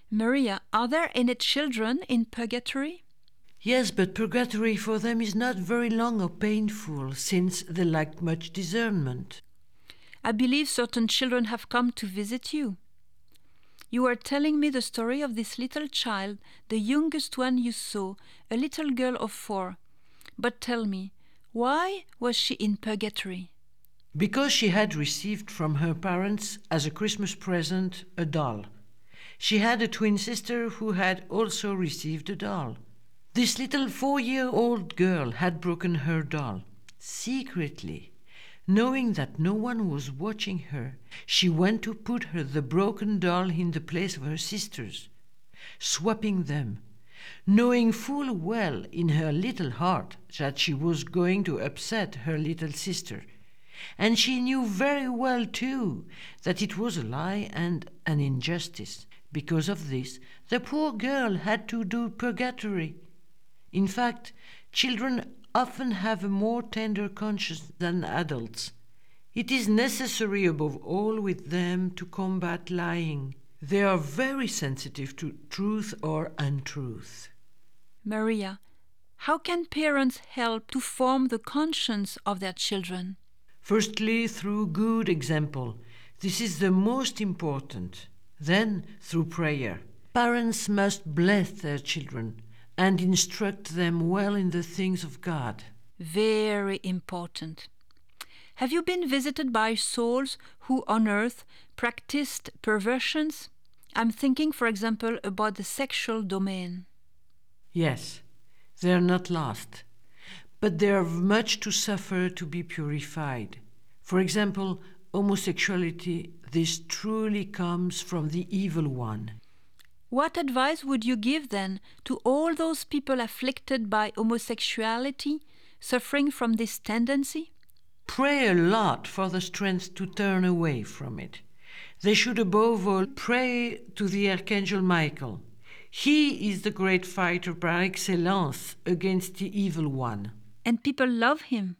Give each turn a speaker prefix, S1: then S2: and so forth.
S1: Maria, are there any children in purgatory?
S2: Yes, but purgatory for them is not very long or painful, since they lack much discernment.
S1: I believe certain children have come to visit you. You were telling me the story of this little child, the youngest one you saw, a little girl of 4. But tell me, why was she in purgatory?
S2: Because she had received from her parents as a Christmas present a doll. She had a twin sister who had also received a doll. This little 4-year-old girl had broken her doll, secretly. Knowing that no one was watching her, she went to put the broken doll in the place of her sisters, swapping them, knowing full well in her little heart that she was going to upset her little sister. And she knew very well, too, that it was a lie and an injustice. Because of this, the poor girl had to do purgatory. In fact, children often have a more tender conscience than adults. It is necessary above all with them to combat lying. They are very sensitive to truth or untruth.
S1: Maria, how can parents help to form the conscience of their children?
S2: Firstly, through good example. This is the most important. Then, through prayer. Parents must bless their children and instruct them well in the things of God.
S1: Very important. Have you been visited by souls who on earth practiced perversions? I'm thinking, for example, about the sexual domain.
S2: Yes, they are not lost, but they have much to suffer to be purified. For example, homosexuality, this truly comes from the evil one.
S1: What advice would you give then to all those people afflicted by homosexuality, suffering from this tendency?
S2: Pray a lot for the strength to turn away from it. They should above all pray to the Archangel Michael. He is the great fighter par excellence against the evil one.
S1: And people love him.